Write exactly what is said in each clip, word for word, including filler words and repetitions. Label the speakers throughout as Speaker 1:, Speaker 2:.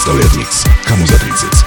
Speaker 1: представляет микс «Кому за тридцать».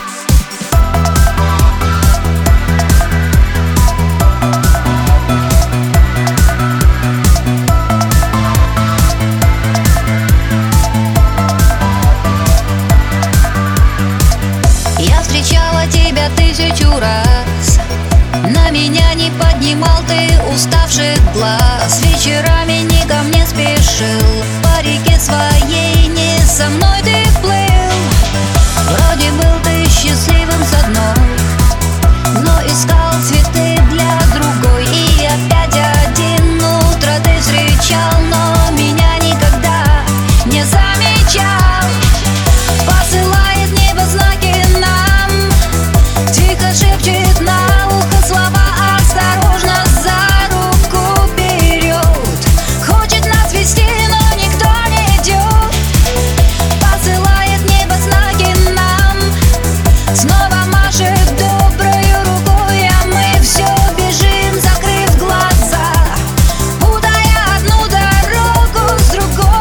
Speaker 2: Я встречала тебя тысячу раз, на меня не поднимал ты уставших глаз. Вечерами не ко мне спешил, по реке своей не со мной ты плыл. Вроде был ты счастливым с одной, но искал цветы для другой. И опять один утро ты встречал, но меня никогда не замечал. Посылает небо знаки нам, тихо шепчет на ухо слова, осторожно за руку берет. Хочет нас вести, но никто не идет. Посылает небо знаки нам, снова машет доброю рукой, а мы все бежим, закрыв глаза, путая одну дорогу с другой.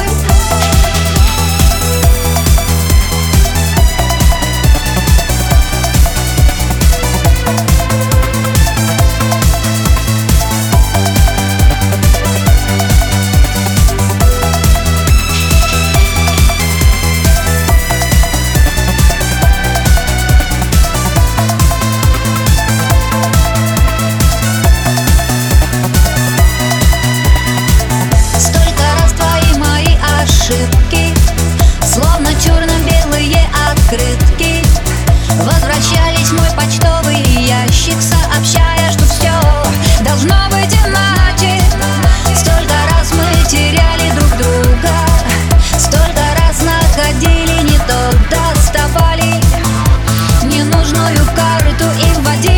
Speaker 2: Столько раз твои мои ошибки, словно черно-белые открытки, возвращались в мой почтовый ящик, сообщая, что все должно быть иначе. Столько раз мы теряли друг друга, столько раз находили не то, доставали ненужную карту и вводили